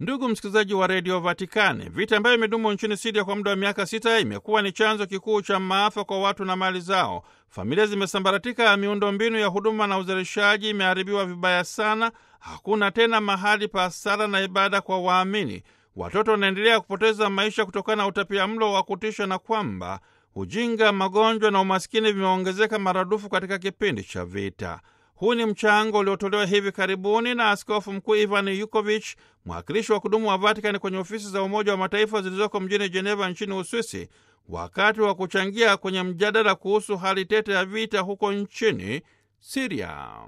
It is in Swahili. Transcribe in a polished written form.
Ndugu msikilizaji wa redio Vatikani, vita ambayo imedumu nchini Siria kwa muda wa miaka 6 imekuwa ni chanzo kikuu cha maafa kwa watu na mali zao. Familia zimesambaratika, miundombinu ya huduma na uzalishaji imeharibiwa vibaya sana. Hakuna tena mahali pa sala na ibada kwa waamini. Watoto wanaendelea kupoteza maisha kutokana na utapiamlo wa kutisha, na kwamba ujinga, magonjwa na umaskini vimeongezeka maradufu katika kipindi cha vita. Huu ni mchango uliotolewa hivi karibuni na Askofu Mkuu Ivan Yukovich, mwakilishi wa kudumu wa Vatikani kwenye ofisi za Umoja wa Mataifa zilizoko mjini Jeneva nchini Uswisi, wakati wa kuchangia kwenye mjadala kuhusu hali tete ya vita huko nchini Siria.